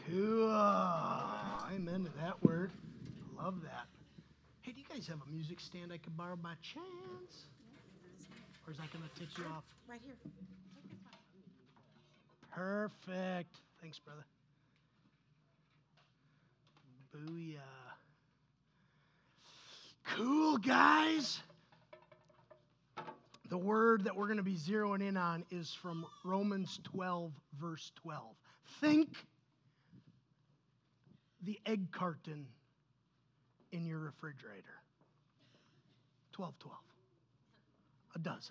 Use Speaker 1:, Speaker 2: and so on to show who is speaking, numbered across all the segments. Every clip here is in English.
Speaker 1: Cool. Amen to that word. I love that. Hey, do you guys have a music stand I could borrow by chance? Or is that going to take you off?
Speaker 2: Right here.
Speaker 1: Perfect. Thanks, brother. Booyah. Cool, guys. The word that we're going to be zeroing in on is from Romans 12, verse 12. Think the egg carton in your refrigerator. 12. A dozen.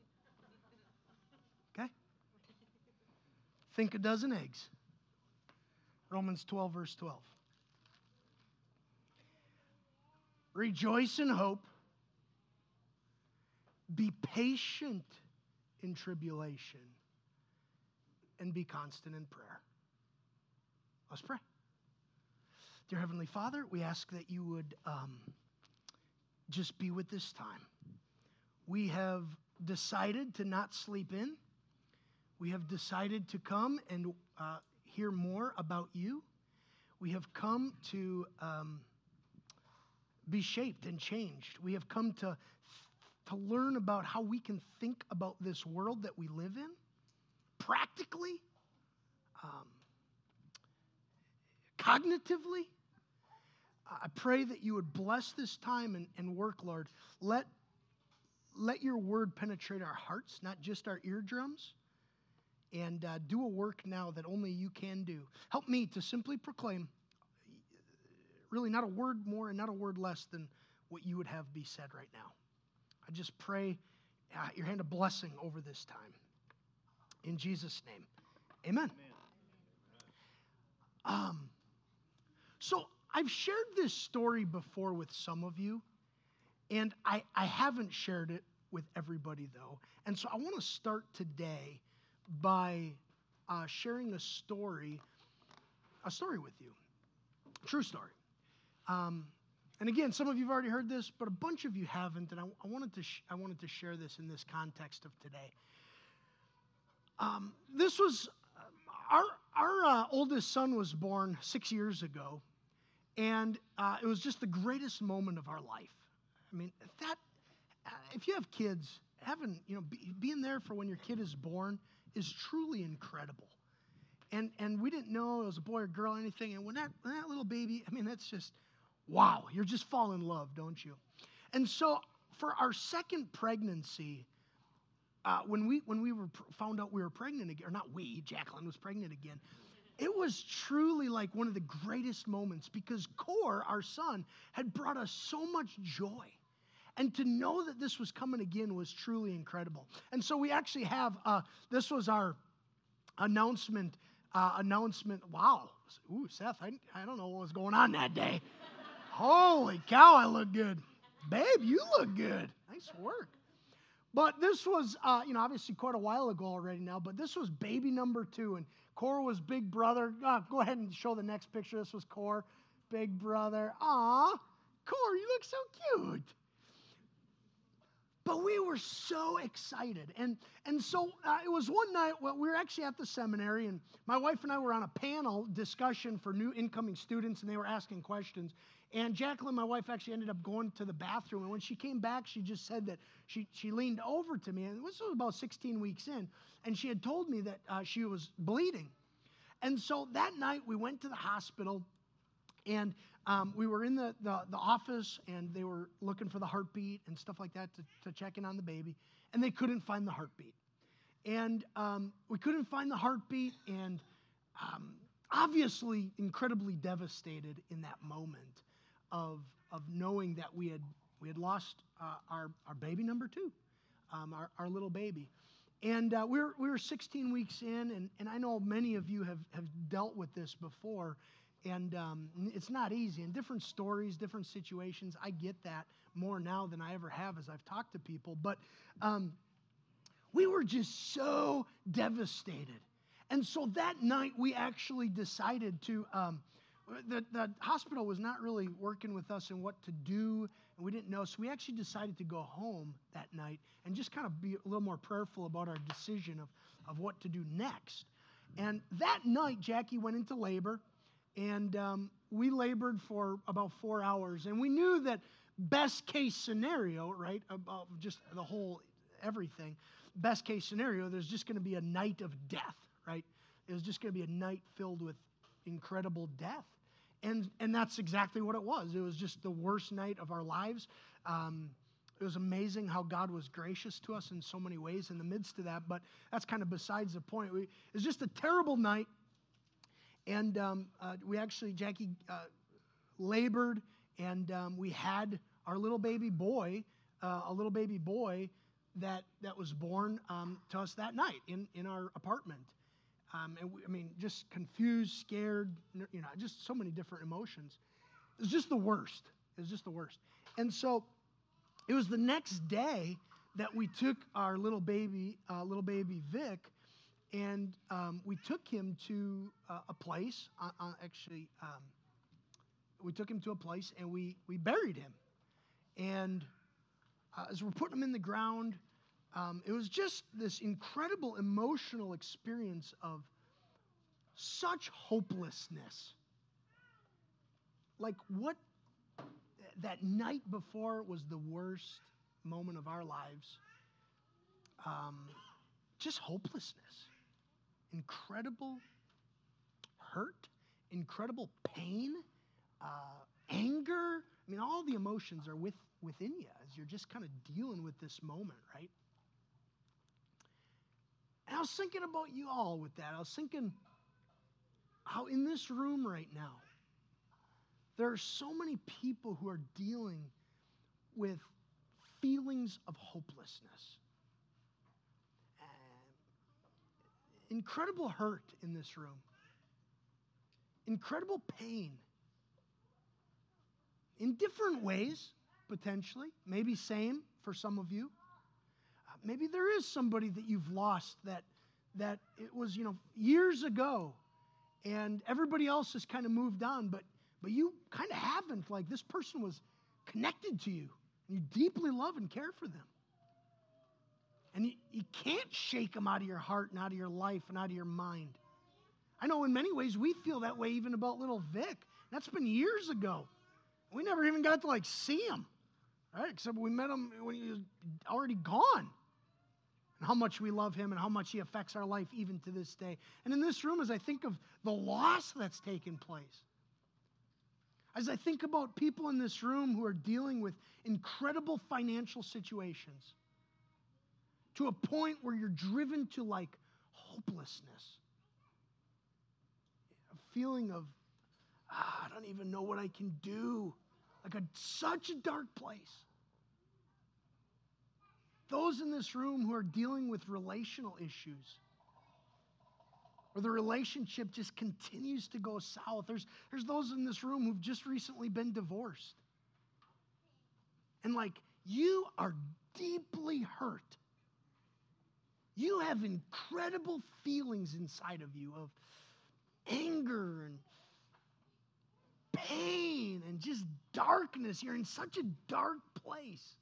Speaker 1: Okay? Think a dozen eggs. Romans 12, verse 12. Rejoice in hope. Be patient in tribulation. And be constant in prayer. Let's pray. Dear Heavenly Father, we ask that you would just be with this time. We have decided to not sleep in. We have decided to come and hear more about you. We have come to be shaped and changed. We have come to learn about how we can think about this world that we live in, practically, cognitively. I pray that you would bless this time and work, Lord. Let your word penetrate our hearts, not just our eardrums, and do a work now that only you can do. Help me to simply proclaim, really not a word more and not a word less than what you would have be said right now. I just pray your hand of blessing over this time. In Jesus' name, amen. So I've shared this story before with some of you, and I haven't shared it with everybody, though. And so I want to start today by sharing a story with you. A true story. And again, some of you have already heard this, but a bunch of you haven't, and I wanted to share this in this context of today. This was our oldest son was born 6 years ago, and it was just the greatest moment of our life. I mean, that if you have kids, being there for when your kid is born is truly incredible. And we didn't know it was a boy or girl or anything. And when that little baby, I mean, that's just wow. You're just fall in love, don't you? And so for our second pregnancy, when we found out we were pregnant again, or not we, Jacqueline was pregnant again, it was truly like one of the greatest moments because Cor, our son, had brought us so much joy. And to know that this was coming again was truly incredible. And so we actually have, this was our announcement. Wow. Ooh, Seth, I don't know what was going on that day. Holy cow, I look good. Babe, you look good. Nice work. But this was, obviously quite a while ago already now, but this was baby number 2, and Cor was big brother. Go ahead and show the next picture. This was Cor, big brother. Aw, Cor, you look so cute. But we were so excited. And so it was one night, we were actually at the seminary, and my wife and I were on a panel discussion for new incoming students, and they were asking questions. And Jacqueline, my wife, actually ended up going to the bathroom. And when she came back, she just said that she leaned over to me, and this was about 16 weeks in, and she had told me that she was bleeding. And so that night, we went to the hospital, and we were in the office, and they were looking for the heartbeat and stuff like that to check in on the baby, and they couldn't find the heartbeat. And we couldn't find the heartbeat, and obviously incredibly devastated in that moment of knowing that we had lost our baby number 2, our little baby. And we were 16 weeks in, and I know many of you have dealt with this before, and it's not easy. And different stories, different situations, I get that more now than I ever have as I've talked to people. But we were just so devastated. And so that night, we actually decided to, the hospital was not really working with us in what to do, and we didn't know. So we actually decided to go home that night and just kind of be a little more prayerful about our decision of what to do next. And that night, Jackie went into labor. And we labored for about 4 hours. And we knew that best case scenario, right, about just the whole everything, best case scenario, there's just going to be a night of death, right? It was just going to be a night filled with incredible death. And that's exactly what it was. It was just the worst night of our lives. It was amazing how God was gracious to us in so many ways in the midst of that, but that's kind of besides the point. It was just a terrible night, and we actually, Jackie labored, and we had our little baby boy, that was born to us that night in our apartment. Just confused, scared, just so many different emotions. It was just the worst. And so it was the next day that we took our little baby Vic, and we took him to a place. We took him to a place, and we buried him. And as we're putting him in the ground, it was just this incredible emotional experience of such hopelessness. Like what that night before was the worst moment of our lives. Just hopelessness. Incredible hurt, incredible pain, anger. All the emotions are within you as you're just kind of dealing with this moment, right? And I was thinking about you all with that. I was thinking how in this room right now, there are so many people who are dealing with feelings of hopelessness. Incredible hurt in this room. Incredible pain. In different ways, potentially. Maybe same for some of you. Maybe there is somebody that you've lost that it was, years ago, and everybody else has kind of moved on, but you kind of haven't. Like, this person was connected to you. You deeply love and care for them. And you can't shake them out of your heart and out of your life and out of your mind. I know in many ways we feel that way even about little Vic. That's been years ago. We never even got to see him, right? Except we met him when he was already gone. And how much we love him and how much he affects our life even to this day. And in this room, as I think of the loss that's taken place, as I think about people in this room who are dealing with incredible financial situations, to a point where you're driven to hopelessness, a feeling of, I don't even know what I can do, such a dark place. Those in this room who are dealing with relational issues, or the relationship just continues to go south. There's those in this room who've just recently been divorced. And you are deeply hurt. You have incredible feelings inside of you of anger and pain and just darkness. You're in such a dark place.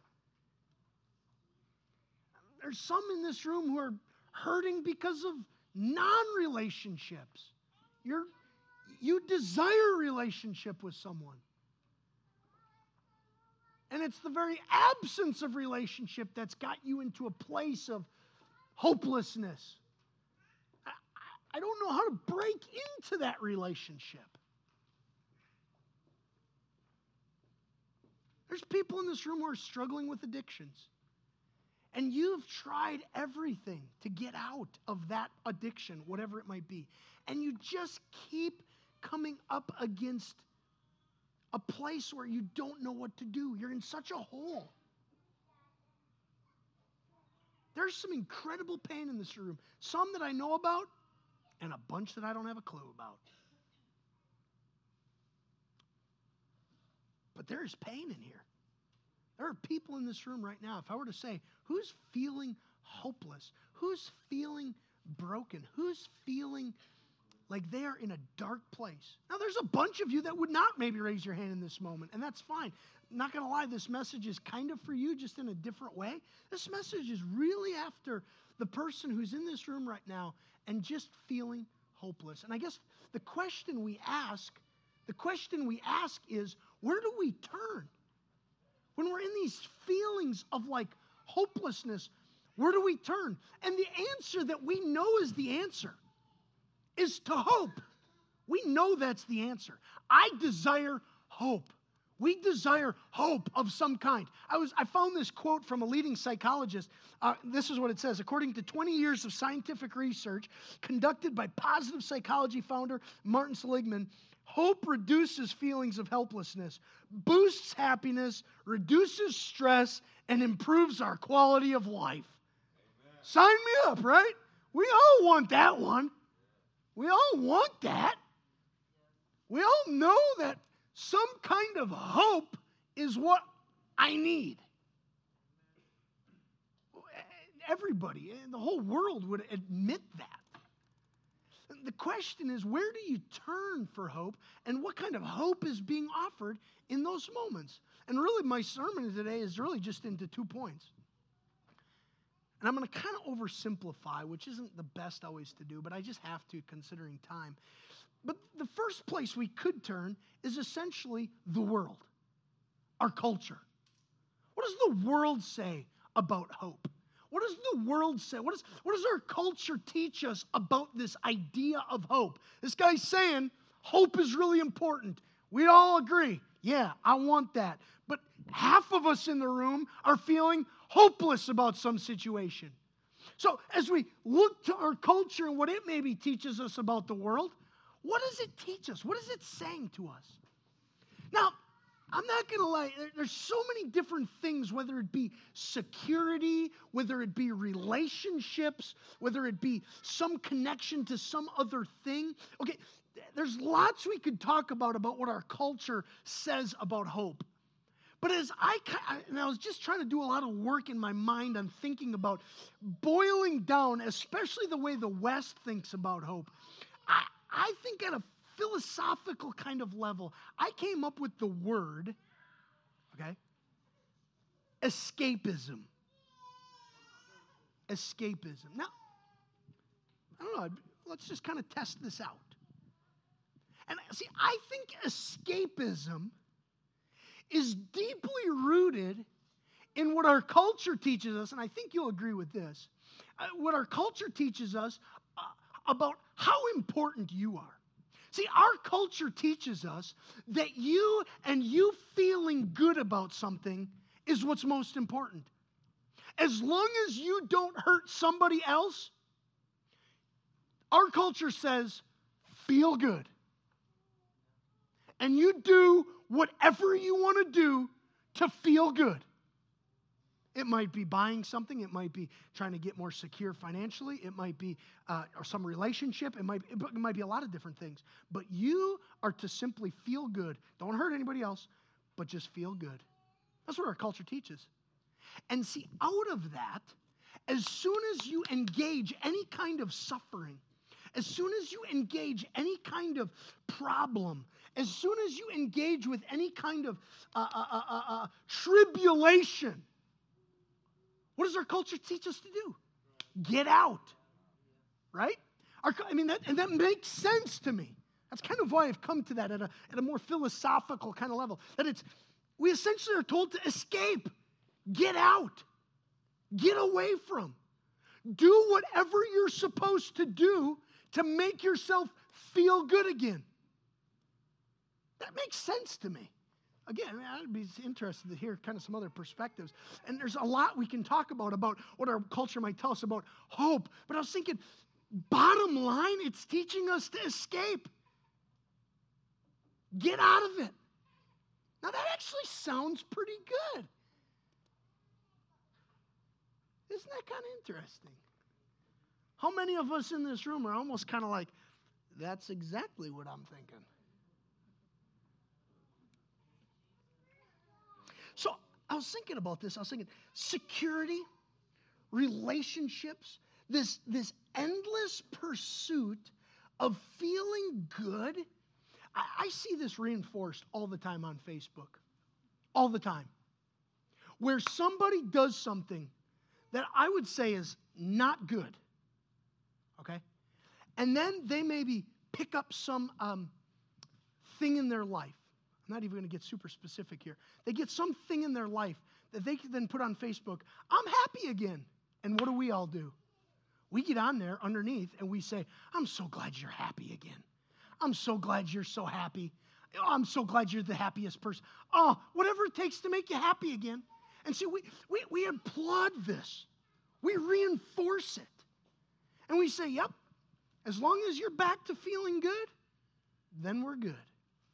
Speaker 1: There's some in this room who are hurting because of non-relationships. You desire a relationship with someone. And it's the very absence of relationship that's got you into a place of hopelessness. I don't know how to break into that relationship. There's people in this room who are struggling with addictions. And you've tried everything to get out of that addiction, whatever it might be. And you just keep coming up against a place where you don't know what to do. You're in such a hole. There's some incredible pain in this room. Some that I know about, and a bunch that I don't have a clue about. But there is pain in here. There are people in this room right now, if I were to say, who's feeling hopeless? Who's feeling broken? Who's feeling like they are in a dark place? Now, there's a bunch of you that would not maybe raise your hand in this moment, and that's fine. I'm not going to lie, this message is kind of for you, just in a different way. This message is really after the person who's in this room right now and just feeling hopeless. And I guess the question we ask is, where do we turn? When we're in these feelings of like hopelessness, where do we turn? And the answer that we know is the answer is to hope. We know that's the answer. I desire hope. We desire hope of some kind. I found this quote from a leading psychologist. This is what it says. According to 20 years of scientific research conducted by positive psychology founder Martin Seligman, hope reduces feelings of helplessness, boosts happiness, reduces stress, and improves our quality of life. Amen. Sign me up, right? We all want that one. We all want that. We all know that some kind of hope is what I need. Everybody in the whole world would admit that. The question is, where do you turn for hope, and what kind of hope is being offered in those moments? And really, my sermon today is really just into 2 points. And I'm going to kind of oversimplify, which isn't the best always to do, but I just have to, considering time. But the first place we could turn is essentially the world, our culture. What does the world say about hope? What does the world say? What does our culture teach us about this idea of hope? This guy's saying hope is really important. We all agree. Yeah, I want that. But half of us in the room are feeling hopeless about some situation. So as we look to our culture and what it maybe teaches us about the world, what does it teach us? What is it saying to us? Now, I'm not going to lie, there's so many different things, whether it be security, whether it be relationships, whether it be some connection to some other thing. Okay, there's lots we could talk about what our culture says about hope. But as I was just trying to do a lot of work in my mind on thinking about boiling down, especially the way the West thinks about hope, I think at a philosophical kind of level, I came up with the word, okay, escapism. Escapism. Now, I don't know, let's just kind of test this out. And see, I think escapism is deeply rooted in what our culture teaches us, and I think you'll agree with this, what our culture teaches us about how important you are. See, our culture teaches us that you feeling good about something is what's most important. As long as you don't hurt somebody else, our culture says, feel good. And you do whatever you want to do to feel good. It might be buying something. It might be trying to get more secure financially. It might be or some relationship. It might be a lot of different things. But you are to simply feel good. Don't hurt anybody else, but just feel good. That's what our culture teaches. And see, out of that, as soon as you engage any kind of suffering, as soon as you engage any kind of problem, as soon as you engage with any kind of tribulation, what does our culture teach us to do? Get out, right? That makes sense to me. That's kind of why I've come to that at a more philosophical kind of level. We essentially are told to escape, get out, get away from, do whatever you're supposed to do to make yourself feel good again. That makes sense to me. Again, I'd be interested to hear kind of some other perspectives. And there's a lot we can talk about what our culture might tell us about hope. But I was thinking, bottom line, it's teaching us to escape. Get out of it. Now, that actually sounds pretty good. Isn't that kind of interesting? How many of us in this room are almost kind of like, that's exactly what I'm thinking? So I was thinking about this. I was thinking security, relationships, this endless pursuit of feeling good. I see this reinforced all the time on Facebook. All the time. Where somebody does something that I would say is not good. Okay? And then they maybe pick up some thing in their life. I'm not even going to get super specific here. They get something in their life that they can then put on Facebook. I'm happy again. And what do we all do? We get on there underneath and we say, I'm so glad you're happy again. I'm so glad you're so happy. Oh, I'm so glad you're the happiest person. Oh, whatever it takes to make you happy again. And see, we applaud this. We reinforce it. And we say, yep, as long as you're back to feeling good, then we're good.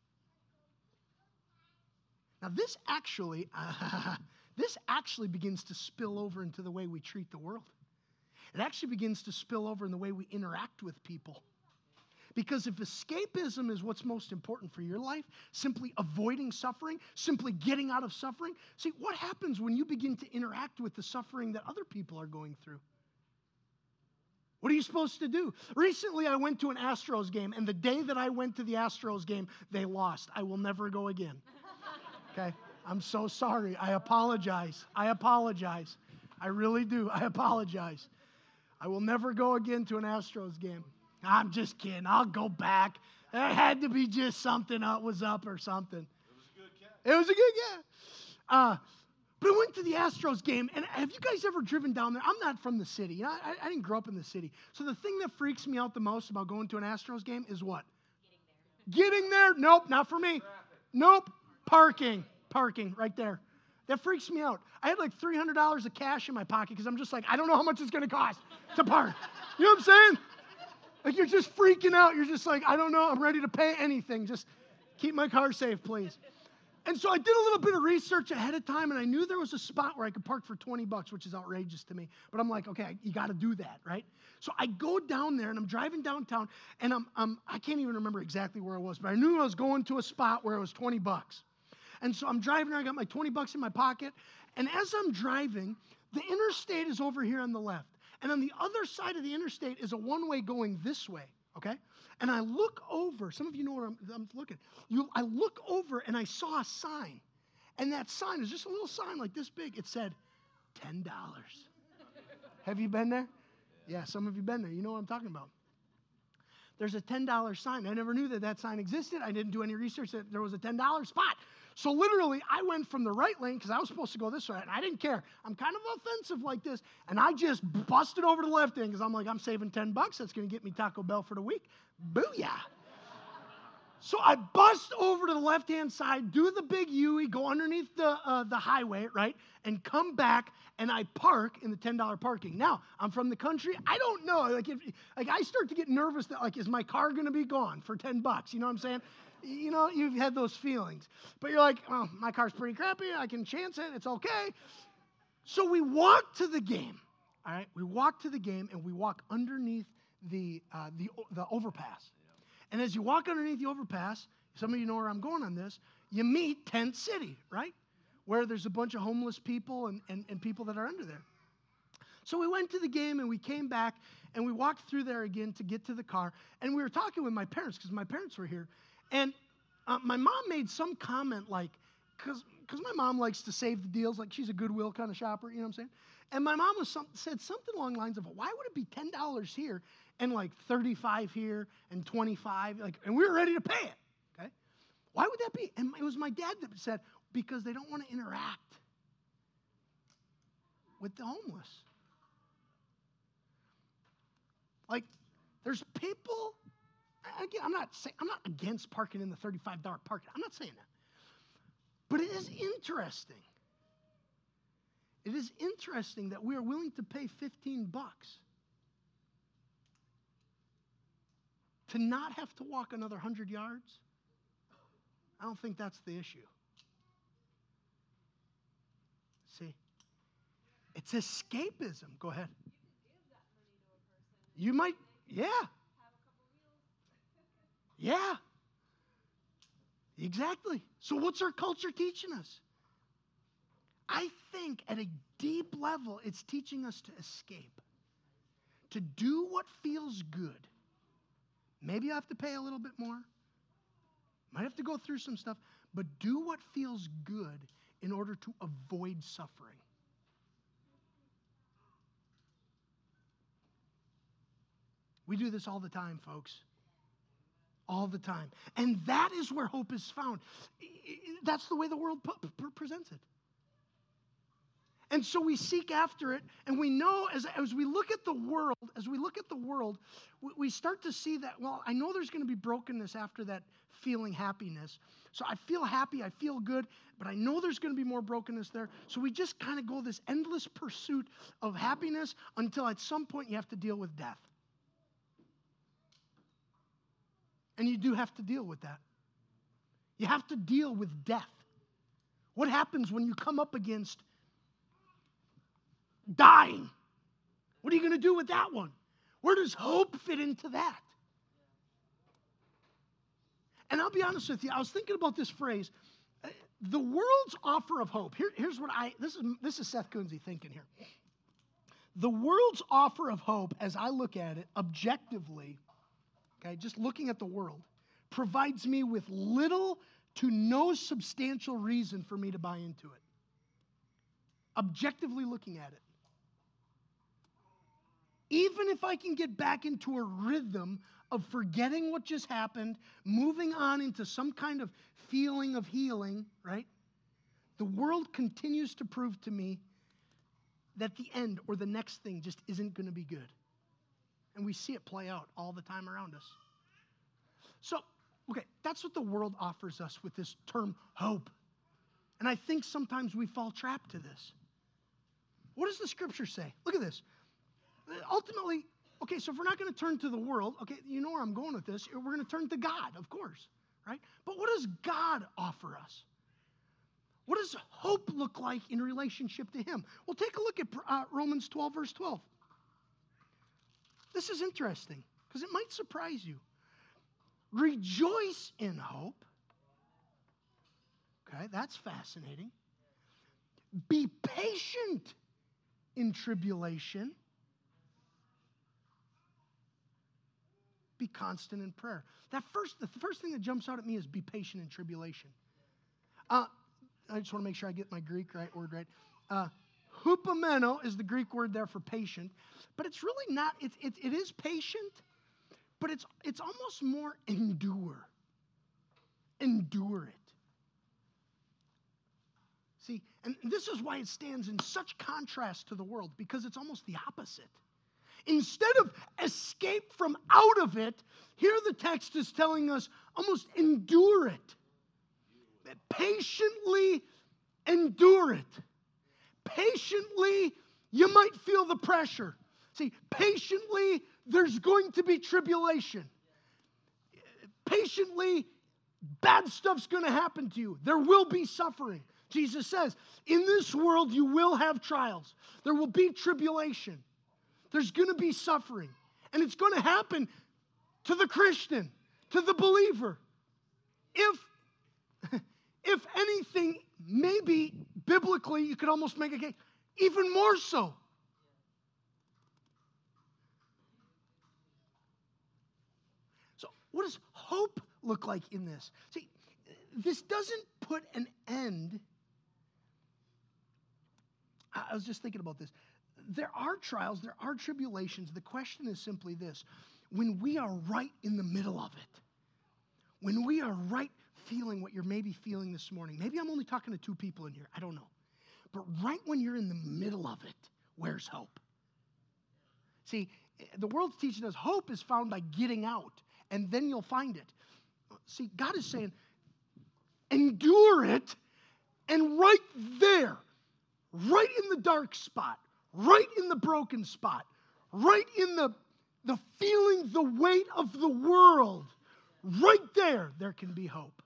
Speaker 1: Now, this actually begins to spill over into the way we treat the world. It actually begins to spill over in the way we interact with people. Because if escapism is what's most important for your life, simply avoiding suffering, simply getting out of suffering, see, what happens when you begin to interact with the suffering that other people are going through? What are you supposed to do? Recently, I went to an Astros game, and the day that I went to the Astros game, they lost. I will never go again. Okay? I'm so sorry. I apologize. I really do. I apologize. I will never go again to an Astros game. I'm just kidding. I'll go back. There had to be just something that was up or something. It was a good catch. It was a good catch. But I went to the Astros game, and have you guys ever driven down there? I'm not from the city. You know, I didn't grow up in the city. So the thing that freaks me out the most about going to an Astros game is what? Getting there. Nope, not for me. Nope. Parking right there. That freaks me out. I had like $300 of cash in my pocket because I'm just like, I don't know how much it's going to cost to park. You know what I'm saying? Like, you're just freaking out. You're just like, I don't know. I'm ready to pay anything. Just keep my car safe, please. And so I did a little bit of research ahead of time, and I knew there was a spot where I could park for $20, which is outrageous to me. But I'm like, okay, you got to do that, right? So I go down there, and I'm driving downtown, and I can't even remember exactly where I was, but I knew I was going to a spot where it was $20. And so I'm driving there. I got my $20 in my pocket. And as I'm driving, the interstate is over here on the left. And on the other side of the interstate is a one-way going this way, okay? And I look over. Some of you know where I'm looking. I look over, and I saw a sign. And that sign is just a little sign like this big. It said, $10. Have you been there? Yeah, some of you been there. You know what I'm talking about. There's a $10 sign. I never knew that sign existed. I didn't do any research that there was a $10 spot. So literally, I went from the right lane, because I was supposed to go this way, and I didn't care. I'm kind of offensive like this, and I just busted over to the left lane, because I'm like, I'm saving $10. That's going to get me Taco Bell for the week. Booyah. So I bust over to the left-hand side, do the big U-ey, go underneath the highway, right, and come back, and I park in the $10 parking. Now, I'm from the country. I don't know. Like I start to get nervous that, like, is my car going to be gone for $10? You know what I'm saying? You know, you've had those feelings. But you're like, oh, my car's pretty crappy. I can chance it. It's okay. So we walk to the game, all right? We walk to the game, and we walk underneath the overpass. And as you walk underneath the overpass, some of you know where I'm going on this, you meet Tent City, right? Where there's a bunch of homeless people and people that are under there. So we went to the game, and we came back, and we walked through there again to get to the car. And we were talking with my parents, because my parents were here. And my mom made some comment like, because my mom likes to save the deals, like she's a Goodwill kind of shopper, you know what I'm saying? And my mom said something along the lines of, why would it be $10 here and like $35 here and $25, like, and we were ready to pay it, okay? Why would that be? And it was my dad that said, because they don't want to interact with the homeless. Like, there's people. Again, I'm not against parking in the $35 parking. I'm not saying that. But it is interesting. It is interesting that we are willing to pay $15 to not have to walk another 100 yards. I don't think that's the issue. See, it's escapism. Go ahead. You might, yeah. Yeah, exactly. So what's our culture teaching us? I think at a deep level, it's teaching us to escape, to do what feels good. Maybe you have to pay a little bit more. Might have to go through some stuff, but do what feels good in order to avoid suffering. We do this all the time, folks. All the time. And that is where hope is found. That's the way the world presents it. And so we seek after it, and we know as we look at the world, we start to see that, well, I know there's going to be brokenness after that feeling happiness. So I feel happy, I feel good, but I know there's going to be more brokenness there. So we just kind of go this endless pursuit of happiness until at some point you have to deal with death. And you do have to deal with that. You have to deal with death. What happens when you come up against dying? What are you going to do with that one? Where does hope fit into that? And I'll be honest with you, I was thinking about this phrase, the world's offer of hope. Here's what this is Seth Kunze thinking here. The world's offer of hope, as I look at it objectively, okay, just looking at the world, provides me with little to no substantial reason for me to buy into it. Objectively looking at it. Even if I can get back into a rhythm of forgetting what just happened, moving on into some kind of feeling of healing, right? The world continues to prove to me that the end or the next thing just isn't going to be good. And we see it play out all the time around us. So, okay, that's what the world offers us with this term hope. And I think sometimes we fall trapped to this. What does the scripture say? Look at this. Ultimately, okay, so if we're not going to turn to the world, okay, you know where I'm going with this. We're going to turn to God, of course, right? But what does God offer us? What does hope look like in relationship to Him? Well, take a look at Romans 12, verse 12. This is interesting because it might surprise you. Rejoice in hope. Okay, that's fascinating. Be patient in tribulation. Be constant in prayer. The first thing that jumps out at me is be patient in tribulation. I just want to make sure I get my Greek word right. Hupomeno is the Greek word there for patient, but it's really not. It is patient, but it's almost more endure. Endure it. See, and this is why it stands in such contrast to the world, because it's almost the opposite. Instead of escape from out of it, here the text is telling us almost endure it. Patiently endure it. Patiently, you might feel the pressure. See, patiently, there's going to be tribulation. Patiently, bad stuff's going to happen to you. There will be suffering. Jesus says, in this world you will have trials. There will be tribulation. There's going to be suffering. And it's going to happen to the Christian, to the believer. If anything, maybe biblically you could almost make a case, even more so. So what does hope look like in this? See, this doesn't put an end. I was just thinking about this. There are trials, there are tribulations. The question is simply this. When we are right in the middle of it, when we are right feeling what you're maybe feeling this morning, maybe I'm only talking to two people in here, I don't know. But right when you're in the middle of it, where's hope? See, the world's teaching us hope is found by getting out, and then you'll find it. See, God is saying, endure it, and right there, right in the dark spot, right in the broken spot, right in the feeling the weight of the world, right there can be hope.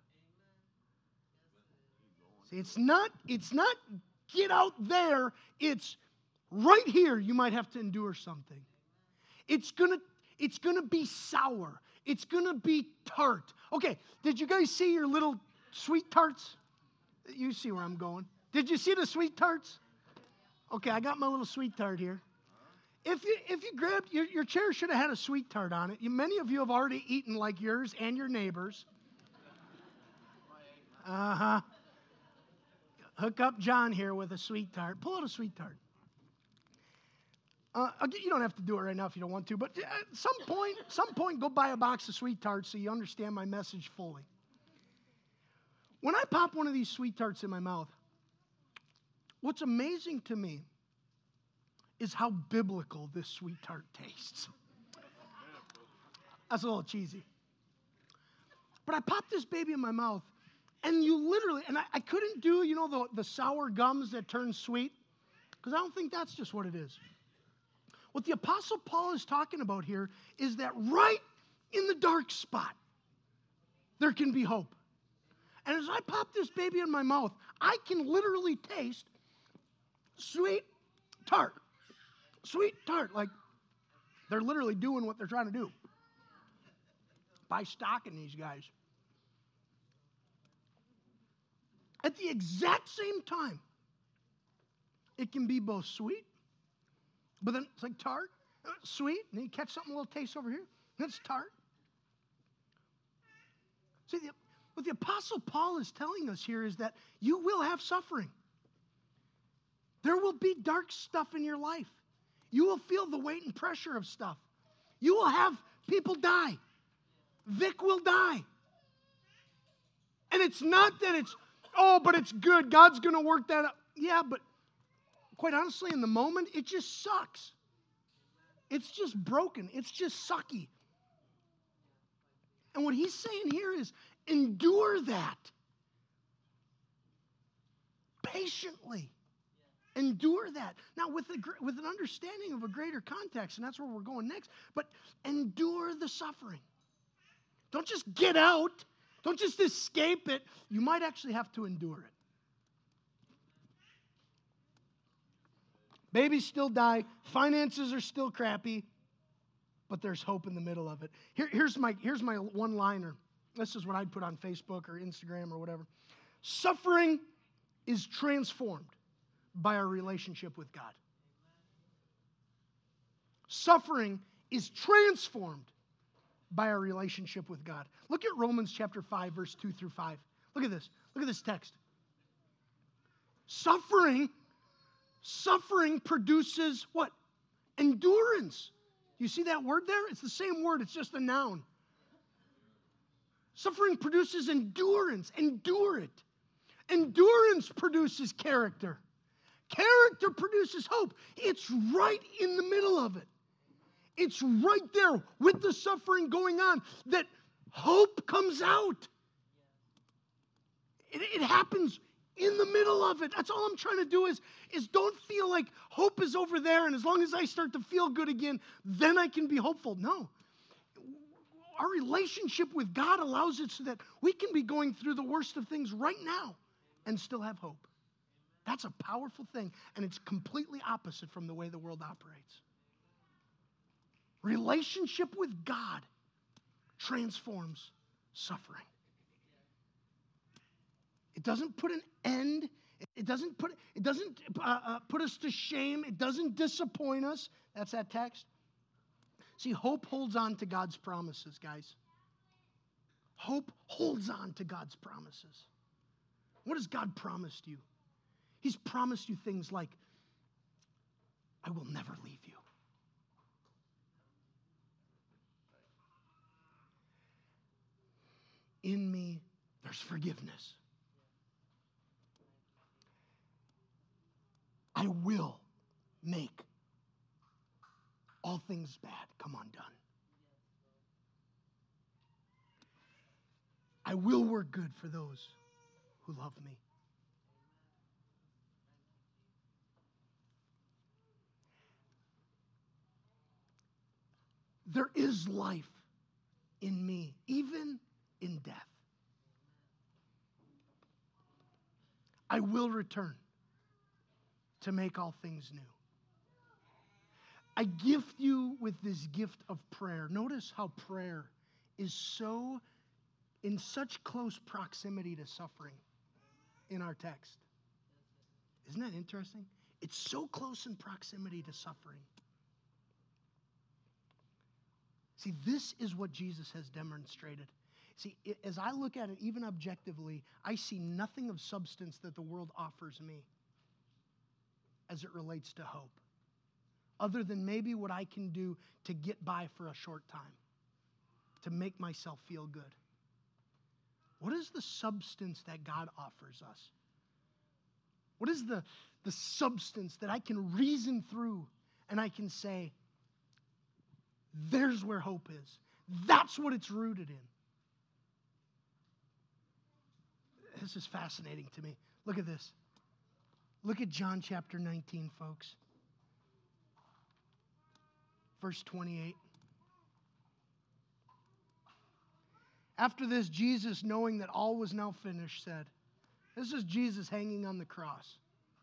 Speaker 1: See, it's not get out there, it's right here you might have to endure something. It's gonna be sour. It's gonna be tart. Okay, did you guys see your little sweet tarts? You see where I'm going. Did you see the sweet tarts? Okay, I got my little sweet tart here. If you grabbed, your chair should have had a sweet tart on it. Many of you have already eaten like yours and your neighbors. Uh-huh. Hook up John here with a sweet tart. Pull out a sweet tart. You don't have to do it right now if you don't want to, but at some point, go buy a box of Sweet Tarts so you understand my message fully. When I pop one of these Sweet Tarts in my mouth, what's amazing to me is how biblical this Sweet Tart tastes. That's a little cheesy. But I popped this baby in my mouth, and you literally, and I couldn't do, the sour gums that turn sweet, because I don't think that's just what it is. What the Apostle Paul is talking about here is that right in the dark spot, there can be hope. And as I pop this baby in my mouth, I can literally taste sweet tart. Sweet tart. Like, they're literally doing what they're trying to do by stocking these guys. At the exact same time, it can be both sweet, but then it's like tart, sweet, and then you catch something a little taste over here, and it's tart. See, what the Apostle Paul is telling us here is that you will have suffering. There will be dark stuff in your life. You will feel the weight and pressure of stuff. You will have people die. Vic will die. And it's not that it's, but it's good. God's going to work that out. Yeah, but quite honestly, in the moment, it just sucks. It's just broken. It's just sucky. And what he's saying here is endure that. Patiently. Endure that. Now, with an understanding of a greater context, and that's where we're going next, but endure the suffering. Don't just get out. Don't just escape it. You might actually have to endure it. Babies still die. Finances are still crappy. But there's hope in the middle of it. Here's my one-liner. This is what I'd put on Facebook or Instagram or whatever. Suffering is transformed by our relationship with God. Suffering is transformed by our relationship with God. Look at Romans chapter 5, verse 2 through 5. Look at this. Look at this text. Suffering produces what? Endurance. You see that word there? It's the same word. It's just a noun. Suffering produces endurance. Endure it. Endurance produces character. Character produces hope. It's right in the middle of it. It's right there with the suffering going on that hope comes out. It happens in the middle of it. That's all I'm trying to do is don't feel like hope is over there, and as long as I start to feel good again, then I can be hopeful. No. Our relationship with God allows it so that we can be going through the worst of things right now and still have hope. That's a powerful thing, and it's completely opposite from the way the world operates. Relationship with God transforms suffering. It doesn't put an end. It doesn't put us to shame. It doesn't disappoint us. That's that text. See, hope holds on to God's promises, guys. Hope holds on to God's promises. What has God promised you? He's promised you things like, I will never leave you. In me, there's forgiveness. I will make all things bad come undone. I will work good for those who love me. There is life in me, even in death. I will return to make all things new. I gift you with this gift of prayer. Notice how prayer is in such close proximity to suffering in our text. Isn't that interesting? It's so close in proximity to suffering. See, this is what Jesus has demonstrated. See, as I look at it, even objectively, I see nothing of substance that the world offers me as it relates to hope. other than maybe what I can do to get by for a short time, to make myself feel good? What is the substance that God offers us? What is the substance that I can reason through and I can say, there's where hope is. That's what it's rooted in. This is fascinating to me. Look at this. Look at John chapter 19, folks. Verse 28. After this, Jesus, knowing that all was now finished, said, this is Jesus hanging on the cross.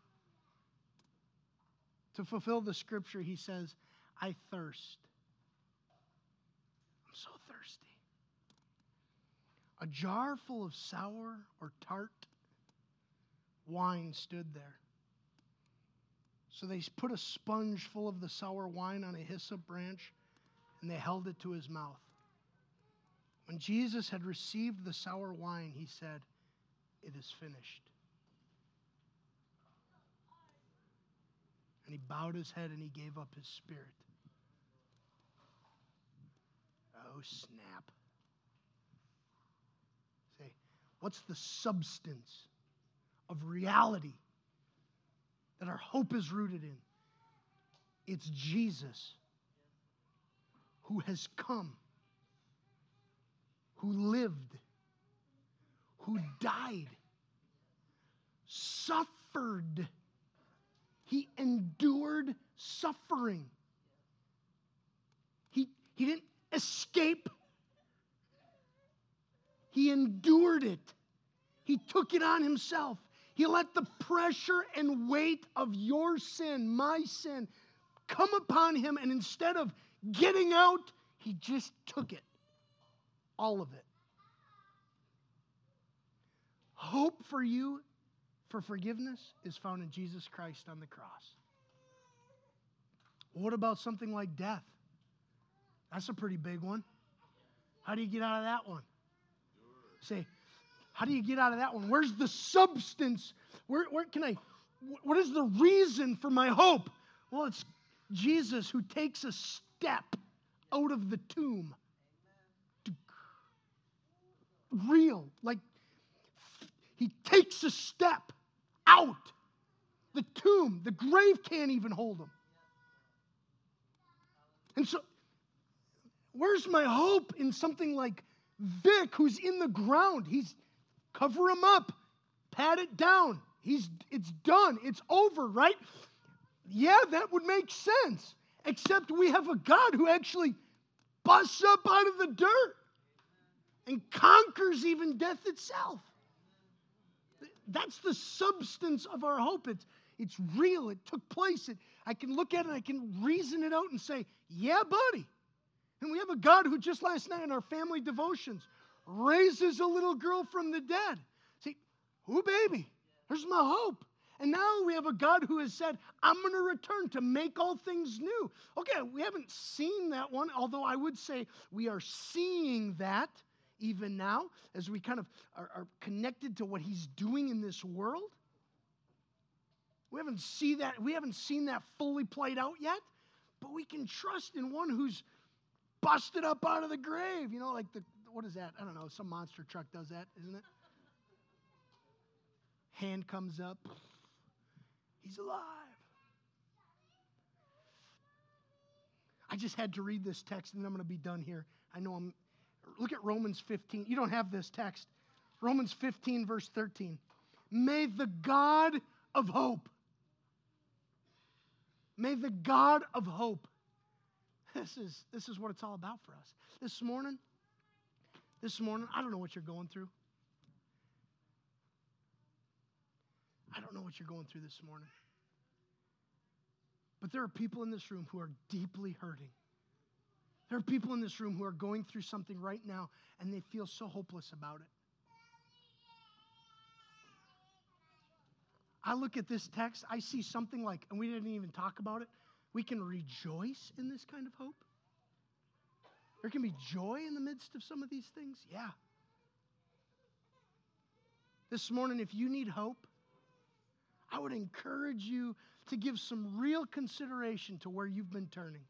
Speaker 1: To fulfill the scripture, he says, I thirst. I'm so thirsty. A jar full of sour or tart wine stood there. So they put a sponge full of the sour wine on a hyssop branch, and they held it to his mouth. When Jesus had received the sour wine, he said, it is finished. And he bowed his head and he gave up his spirit. Oh, snap. Say, what's the substance of reality that our hope is rooted in? It's Jesus who has come, who lived, who died, suffered. He endured suffering. He didn't escape. He endured it. He took it on himself. He let the pressure and weight of your sin, my sin, come upon him, and instead of getting out, he just took it. All of it. Hope for you for forgiveness is found in Jesus Christ on the cross. What about something like death? That's a pretty big one. How do you get out of that one? Say, how do you get out of that one? Where's the substance? Where can I, what is the reason for my hope? Well, it's Jesus who takes a step out of the tomb. Real, like he takes a step out. The tomb, the grave can't even hold him. And so, where's my hope in something like Vic, who's in the ground? He's cover him up, pat it down. It's done. It's over, right? Yeah, that would make sense. Except we have a God who actually busts up out of the dirt and conquers even death itself. That's the substance of our hope. It's real. It took place. I can look at it and I can reason it out and say, yeah, buddy. And we have a God who just last night in our family devotions raises a little girl from the dead. See, ooh, baby, there's my hope. And now we have a God who has said, I'm going to return to make all things new. Okay, we haven't seen that one, although I would say we are seeing that even now as we kind of are connected to what he's doing in this world. We haven't seen that fully played out yet, but we can trust in one who's busted up out of the grave. You know, like what is that? I don't know, some monster truck does that, isn't it? Hand comes up. He's alive. I just had to read this text and then I'm going to be done here. Look at Romans 15. You don't have this text. Romans 15, verse 13. May the God of hope. May the God of hope. This is what it's all about for us. This morning, I don't know what you're going through. I don't know what you're going through this morning. But there are people in this room who are deeply hurting. There are people in this room who are going through something right now, and they feel so hopeless about it. I look at this text, I see something like, and we didn't even talk about it, we can rejoice in this kind of hope. There can be joy in the midst of some of these things. Yeah. This morning, if you need hope, I would encourage you to give some real consideration to where you've been turning.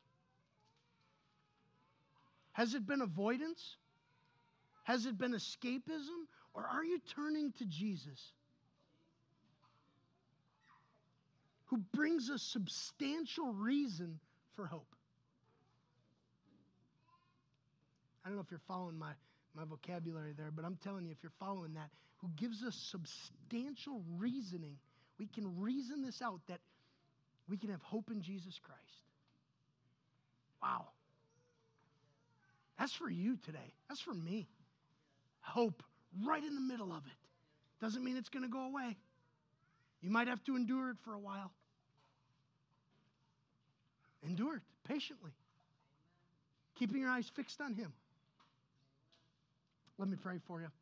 Speaker 1: Has it been avoidance? Has it been escapism? Or are you turning to Jesus, who brings a substantial reason for hope? I don't know if you're following my vocabulary there, but I'm telling you, if you're following that, who gives us substantial reasoning. We can reason this out, that we can have hope in Jesus Christ. Wow. That's for you today. That's for me. Hope right in the middle of it. Doesn't mean it's going to go away. You might have to endure it for a while. Endure it patiently, keeping your eyes fixed on Him. Let me pray for you.